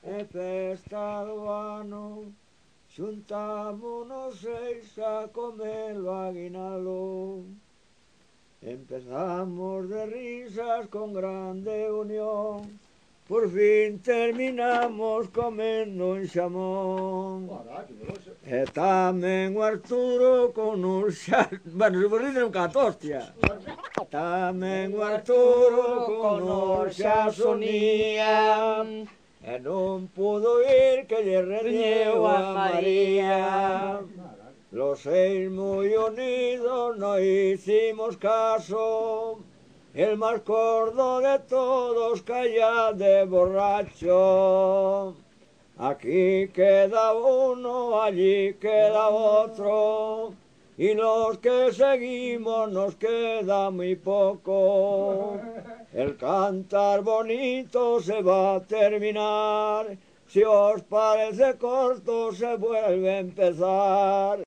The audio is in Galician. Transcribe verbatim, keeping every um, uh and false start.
e festa do ano, xuntámonos seis a comer o aguinaldo. Empezamos de risas con grande unión, por fin terminamos comendo un xamón. E tamén o Arturo con un xa... Bueno, se vos dicen un canto, hostia. Tamén o Arturo con un xa sonía, e non pudo ir que lle reñeu a María. Los seis muy unidos no hicimos caso, el más gordo de todos caía de borracho. Aquí queda uno, allí queda otro, y los que seguimos nos queda muy poco. El cantar bonito se va a terminar, si os parece corto se vuelve a empezar.